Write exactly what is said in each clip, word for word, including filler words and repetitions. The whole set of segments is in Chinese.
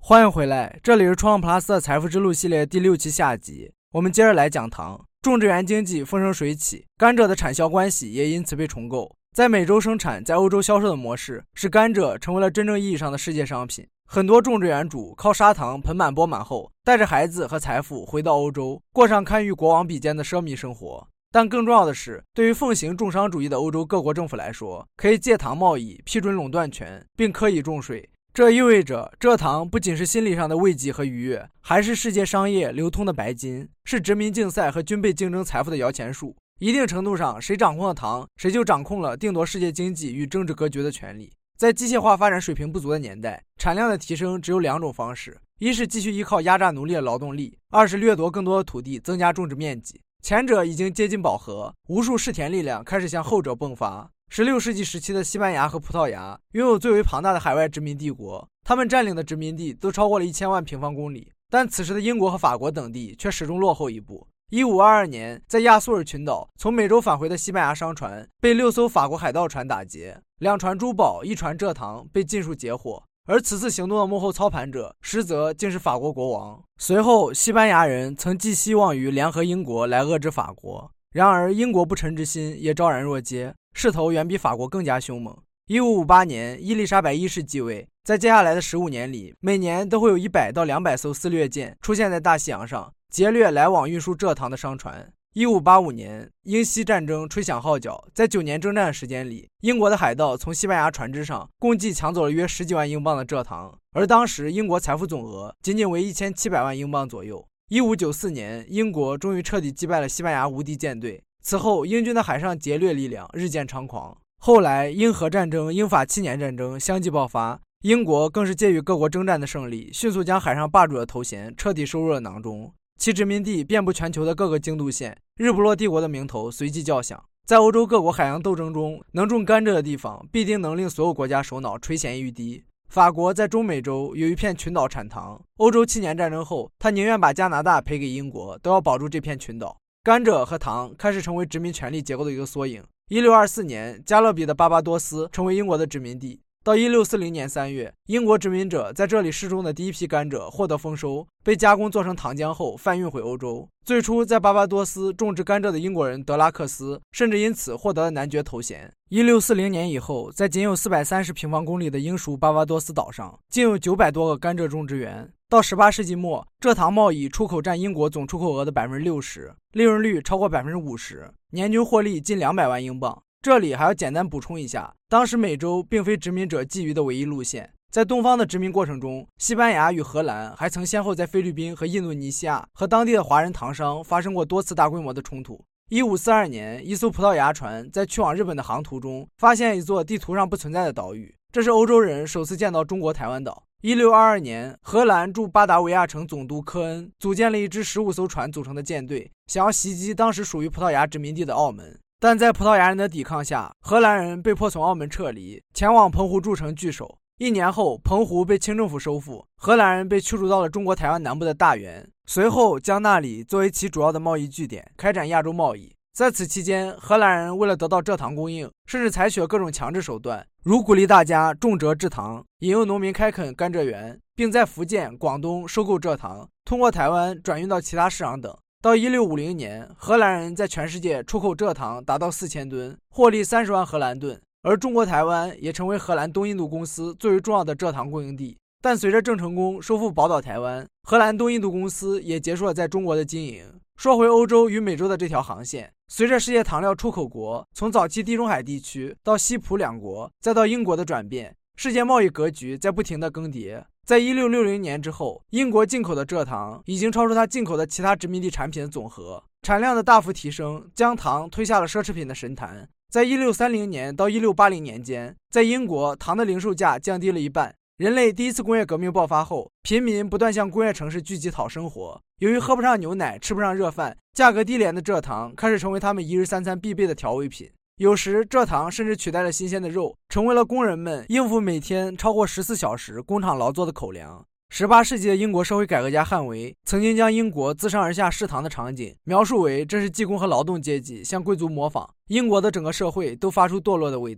欢迎回来，这里是创普拉斯的财富之路系列第六期下集。我们接着来讲糖。种植园经济风生水起，甘蔗的产销关系也因此被重构。在美洲生产，在欧洲销售的模式，使甘蔗成为了真正意义上的世界商品。很多种植园主靠砂糖盆满钵满后，带着孩子和财富回到欧洲，过上堪与国王比肩的奢靡生活。但更重要的是，对于奉行重商主义的欧洲各国政府来说，可以借糖贸易，批准垄断权，并科以重税。这意味着蔗糖不仅是心理上的慰藉和愉悦，还是世界商业流通的白金，是殖民竞赛和军备竞争财富的摇钱树。一定程度上，谁掌控了糖，谁就掌控了定夺世界经济与政治格局的权利。在机械化发展水平不足的年代，产量的提升只有两种方式：一是继续依靠压榨奴隶的劳动力，二是掠夺更多的土地，增加种植面积。前者已经接近饱和，无数世田力量开始向后者迸发。十六世纪时期的西班牙和葡萄牙拥有最为庞大的海外殖民帝国，他们占领的殖民地都超过了一千万平方公里，但此时的英国和法国等地却始终落后一步。一五二二年，在亚速尔群岛从美洲返回的西班牙商船被六艘法国海盗船打劫，两船珠宝，一船蔗糖被尽数截获，而此次行动的幕后操盘者实则竟是法国国王。随后，西班牙人曾寄希望于联合英国来遏制法国，然而英国不臣之心也昭然若揭，势头远比法国更加凶猛。一五五八年，伊丽莎白一世继位，在接下来的十五年里，每年都会有一百到两百艘私掠舰出现在大西洋上，劫掠来往运输蔗糖的商船。一五八五年，英西战争吹响号角，在九年征战的时间里，英国的海盗从西班牙船只上共计抢走了约十几万英镑的蔗糖，而当时英国财富总额仅仅为一千七百万英镑左右。一五九四年，英国终于彻底击败了西班牙无敌舰队。此后，英军的海上劫掠力量日渐猖狂。后来，英荷战争、英法七年战争相继爆发，英国更是借于各国征战的胜利，迅速将海上霸主的头衔彻底收入了囊中。其殖民地遍布全球的各个经度线，日不落帝国的名头随即叫响。在欧洲各国海洋斗争中，能种甘蔗的地方必定能令所有国家首脑垂涎欲滴。法国在中美洲有一片群岛产糖，欧洲七年战争后，他宁愿把加拿大赔给英国，都要保住这片群岛。甘蔗和糖开始成为殖民权力结构的一个缩影。一六二四年，加勒比的巴巴多斯成为英国的殖民地。到一六四零年三月，英国殖民者在这里试种的第一批甘蔗获得丰收，被加工做成糖浆后贩运回欧洲。最初在巴巴多斯种植甘蔗的英国人德拉克斯甚至因此获得了男爵头衔。一六四零年以后，在仅有四百三十平方公里的英属巴巴多斯岛上，竟有九百多个甘蔗种植园。到十八世纪末，蔗糖贸易出口占英国总出口额的 百分之六十， 利润率超过 百分之五十， 年均获利近两百万英镑。这里还要简单补充一下，当时美洲并非殖民者觊觎的唯一路线。在东方的殖民过程中，西班牙与荷兰还曾先后在菲律宾和印度尼西亚和当地的华人糖商发生过多次大规模的冲突。一五四二年，一艘葡萄牙船在去往日本的航途中发现一座地图上不存在的岛屿，这是欧洲人首次见到中国台湾岛。一六二二年，荷兰驻巴达维亚城总督科恩组建了一支十五艘船组成的舰队，想要袭击当时属于葡萄牙殖民地的澳门。但在葡萄牙人的抵抗下，荷兰人被迫从澳门撤离，前往澎湖筑城据守。一年后，澎湖被清政府收复，荷兰人被驱逐到了中国台湾南部的大员，随后将那里作为其主要的贸易据点，开展亚洲贸易。在此期间，荷兰人为了得到蔗糖供应，甚至采取了各种强制手段，如鼓励大家种蔗制糖，引诱农民开垦甘蔗园，并在福建、广东收购蔗糖，通过台湾转运到其他市场等。到一六五零年，荷兰人在全世界出口蔗糖达到四千吨，获利三十万荷兰盾，而中国台湾也成为荷兰东印度公司最为重要的蔗糖供应地。但随着郑成功收复宝岛台湾，荷兰东印度公司也结束了在中国的经营。说回欧洲与美洲的这条航线，随着世界糖料出口国从早期地中海地区到西葡两国，再到英国的转变，世界贸易格局在不停的更迭。在一六六零年之后，英国进口的蔗糖已经超出它进口的其他殖民地产品的总和，产量的大幅提升将糖推下了奢侈品的神坛。在一六三零年到一六八零年间，在英国糖的零售价降低了一半。人类第一次工业革命爆发后，平民不断向工业城市聚集讨生活，由于喝不上牛奶，吃不上热饭，价格低廉的蔗糖开始成为他们一日三餐必备的调味品。有时蔗糖甚至取代了新鲜的肉，成为了工人们应付每天超过十四小时工厂劳作的口粮。十八世纪的英国社会改革家汉维曾经将英国自上而下试糖的场景描述为这是技工和劳动阶级向贵族模仿，英国的整个社会都发出堕落的味道。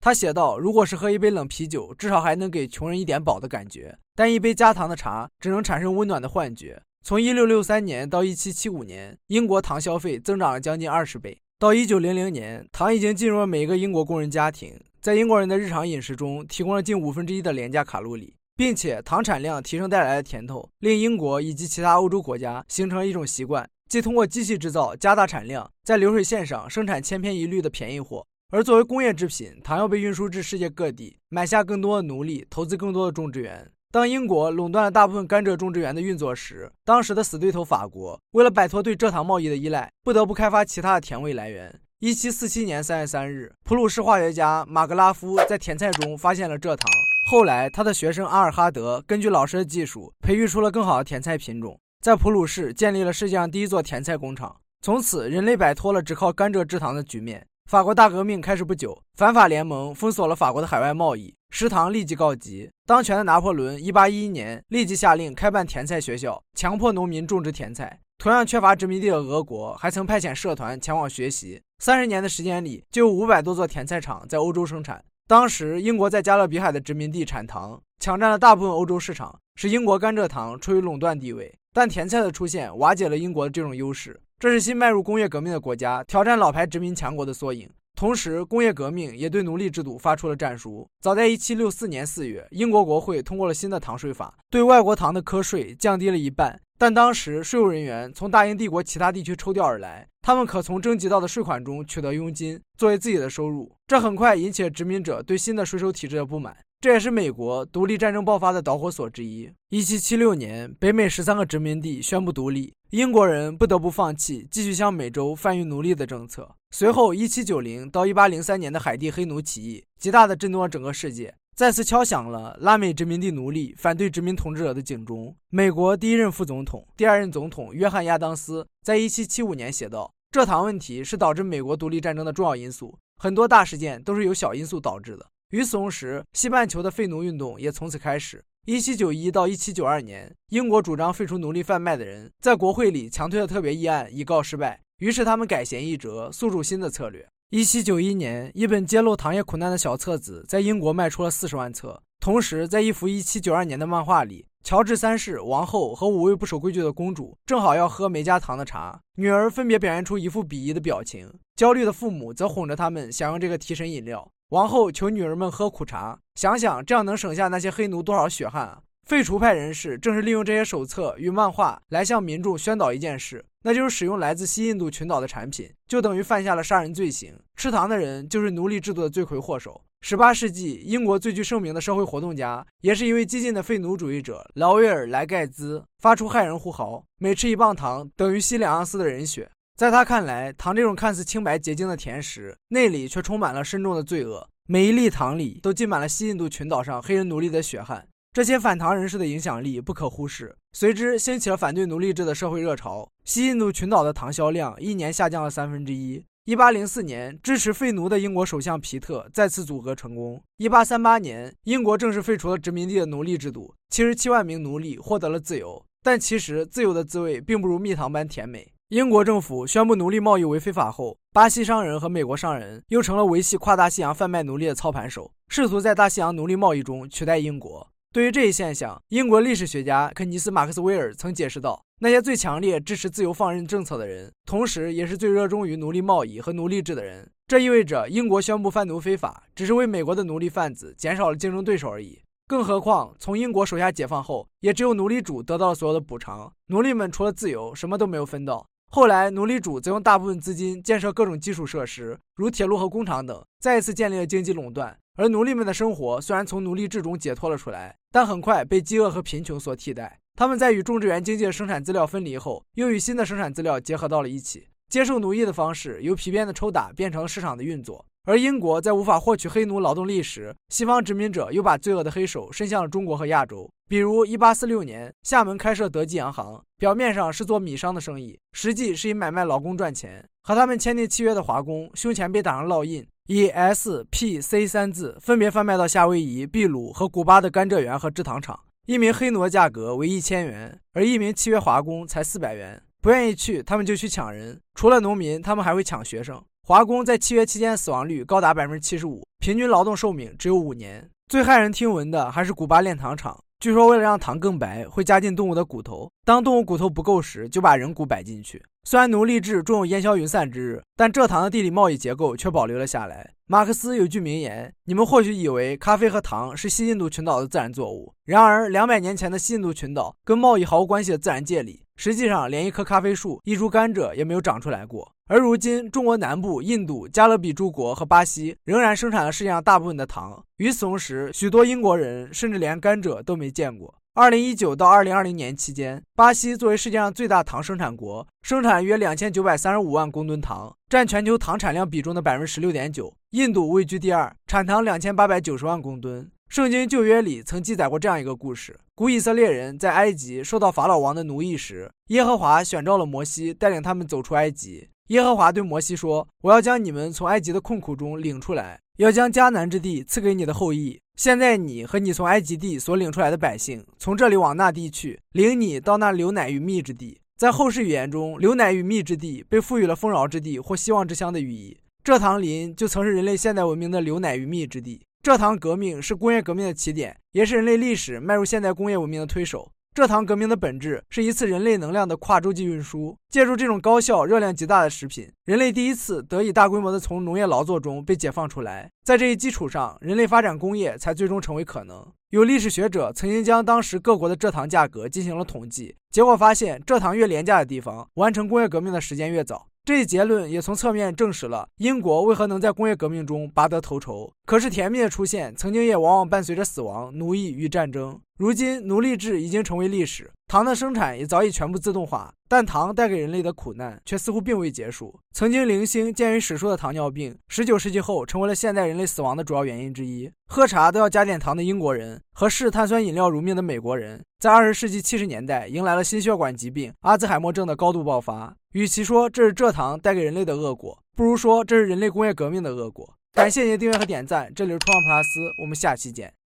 他写道，如果是喝一杯冷啤酒，至少还能给穷人一点饱的感觉，但一杯加糖的茶只能产生温暖的幻觉。从一六六三年到一七七五年，英国糖消费增长了将近二十倍。到一九零零年，糖已经进入了每一个英国工人家庭，在英国人的日常饮食中提供了近五分之一的廉价卡路里，并且糖产量提升带来的甜头，令英国以及其他欧洲国家形成了一种习惯，即通过机器制造加大产量，在流水线上生产千篇一律的便宜货。而作为工业制品，糖要被运输至世界各地，买下更多的奴隶，投资更多的种植园。当英国垄断了大部分甘蔗种植园的运作时，当时的死对头法国为了摆脱对蔗糖贸易的依赖，不得不开发其他的甜味来源。一七四七年三月三日，普鲁士化学家马格拉夫在甜菜中发现了蔗糖。后来，他的学生阿尔哈德根据老师的技术，培育出了更好的甜菜品种，在普鲁士建立了世界上第一座甜菜工厂。从此，人类摆脱了只靠甘蔗制糖的局面。法国大革命开始不久，反法联盟封锁了法国的海外贸易，食糖立即告急。当权的拿破仑一八一一年立即下令开办甜菜学校，强迫农民种植甜菜。同样缺乏殖民地的俄国还曾派遣社团前往学习。三十年的时间里，就有五百多座甜菜厂在欧洲生产。当时，英国在加勒比海的殖民地产糖，抢占了大部分欧洲市场，使英国甘蔗糖处于垄断地位。但甜菜的出现瓦解了英国的这种优势，这是新迈入工业革命的国家挑战老牌殖民强国的缩影。同时，工业革命也对奴隶制度发出了战书。早在一七六四年四月，英国国会通过了新的糖税法，对外国糖的科税降低了一半。但当时税务人员从大英帝国其他地区抽调而来，他们可从征集到的税款中取得佣金作为自己的收入，这很快引起了殖民者对新的税收体制的不满。这也是美国独立战争爆发的导火索之一。一七七六年，北美十三个殖民地宣布独立，英国人不得不放弃继续向美洲贩运奴隶的政策。随后一七九零到一八零三年的海地黑奴起义，极大地震动了整个世界，再次敲响了拉美殖民地奴隶反对殖民统治者的警钟。美国第一任副总统、第二任总统约翰亚当斯在一七七五年写道，蔗糖问题是导致美国独立战争的重要因素，很多大事件都是由小因素导致的。与此同时，西半球的废奴运动也从此开始。一七九一到一七九二年，英国主张废除奴隶贩卖的人在国会里强推了特别议案，以告失败，于是他们改弦易辙，诉诸新的策略。一七九一年，一本揭露糖业苦难的小册子在英国卖出了四十万册。同时，在一幅一七九二年的漫画里，乔治三世、王后和五位不守规矩的公主正好要喝没加糖的茶，女儿分别表现出一副鄙夷的表情，焦虑的父母则哄着他们享用这个提神饮料。王后求女儿们喝苦茶，想想这样能省下那些黑奴多少血汗啊！废除派人士正是利用这些手册与漫画来向民众宣导一件事，那就是使用来自西印度群岛的产品，就等于犯下了杀人罪行。吃糖的人就是奴隶制度的罪魁祸首。十八世纪，英国最具盛名的社会活动家，也是一位激进的废奴主义者劳威尔·莱盖兹，发出骇人呼号：每吃一磅糖等于吸两盎司的人血。在他看来，糖这种看似清白洁净的甜食，内里却充满了深重的罪恶。每一粒糖里都浸满了西印度群岛上黑人奴隶的血汗。这些反糖人士的影响力不可忽视，随之兴起了反对奴隶制的社会热潮。西印度群岛的糖销量一年下降了三分之一。一八零四年，支持废奴的英国首相皮特再次组阁成功。一八三八年，英国正式废除了殖民地的奴隶制度，七十七万名奴隶获得了自由。但其实，自由的滋味并不如蜜糖般甜美。英国政府宣布奴隶贸易为非法后，巴西商人和美国商人又成了维系跨大西洋贩卖奴隶的操盘手，试图在大西洋奴隶贸易中取代英国。对于这一现象，英国历史学家肯尼斯·马克斯威尔曾解释道，那些最强烈支持自由放任政策的人，同时也是最热衷于奴隶贸易和奴隶制的人。这意味着英国宣布贩奴非法，只是为美国的奴隶贩子减少了竞争对手而已。更何况，从英国手下解放后，也只有奴隶主得到了所有的补偿，奴隶们除了自由，什么都没有分到。后来，奴隶主则用大部分资金建设各种基础设施，如铁路和工厂等，再一次建立了经济垄断。而奴隶们的生活虽然从奴隶制中解脱了出来，但很快被饥饿和贫穷所替代。他们在与种植园经济的生产资料分离后，又与新的生产资料结合到了一起。接受奴役的方式由皮鞭的抽打变成了市场的运作。而英国在无法获取黑奴劳动力时，西方殖民者又把罪恶的黑手伸向了中国和亚洲。比如一八四六年，厦门开设德记洋行，表面上是做米商的生意，实际是以买卖劳工赚钱。和他们签订契约的华工胸前被打上烙印，以 S P C 三字分别贩卖到夏威夷、秘鲁和古巴的甘蔗园和制糖厂。一名黑奴的价格为一千元，而一名契约华工才四百元。不愿意去，他们就去抢人。除了农民，他们还会抢学生。 华工在契约期间死亡率高达 百分之七十五， 平均劳动寿命只有五年。最骇人听闻的还是古巴炼糖厂，据说为了让糖更白，会加进动物的骨头，当动物骨头不够时，就把人骨摆进去。虽然奴隶制终有烟消云散之日，但蔗糖的地理贸易结构却保留了下来。马克思有句名言：你们或许以为咖啡和糖是西印度群岛的自然作物，然而两百年前的西印度群岛跟贸易毫无关系的自然界里，实际上连一棵咖啡树、一株甘蔗也没有长出来过。而如今，中国南部、印度、加勒比诸国和巴西仍然生产了世界上大部分的糖。与此同时，许多英国人甚至连甘蔗都没见过。二零一九到二零二零年期间，巴西作为世界上最大糖生产国，生产约两千九百三十五万公吨糖，占全球糖产量比重的 百分之十六点九。印度位居第二，产糖两千八百九十万公吨。圣经旧约里曾记载过这样一个故事：古以色列人在埃及受到法老王的奴役时，耶和华选召了摩西，带领他们走出埃及。耶和华对摩西说：我要将你们从埃及的困苦中领出来，要将迦南之地赐给你的后裔。现在你和你从埃及地所领出来的百姓，从这里往那地去，领你到那流奶与蜜之地。在后世语言中，流奶与蜜之地被赋予了丰饶之地或希望之乡的寓意。蔗糖林就曾是人类现代文明的流奶与蜜之地。蔗糖革命是工业革命的起点，也是人类历史迈入现代工业文明的推手。蔗糖革命的本质是一次人类能量的跨洲际运输，借助这种高效、热量极大的食品，人类第一次得以大规模的从农业劳作中被解放出来。在这一基础上，人类发展工业才最终成为可能。有历史学者曾经将当时各国的蔗糖价格进行了统计，结果发现蔗糖越廉价的地方，完成工业革命的时间越早。这一结论也从侧面证实了英国为何能在工业革命中拔得头筹。可是甜蜜的出现曾经也往往伴随着死亡、奴役与战争。如今奴隶制已经成为历史，糖的生产也早已全部自动化，但糖带给人类的苦难却似乎并未结束。曾经零星见于史书的糖尿病，十九世纪后成为了现代人类死亡的主要原因之一。喝茶都要加点糖的英国人和视碳酸饮料如命的美国人，在二十世纪七十年代迎来了心血管疾病阿兹海默症的高度爆发。与其说这是蔗糖带给人类的恶果，不如说这是人类工业革命的恶果。感谢您的订阅和点赞，这里是冲浪普拉斯，我们下期见。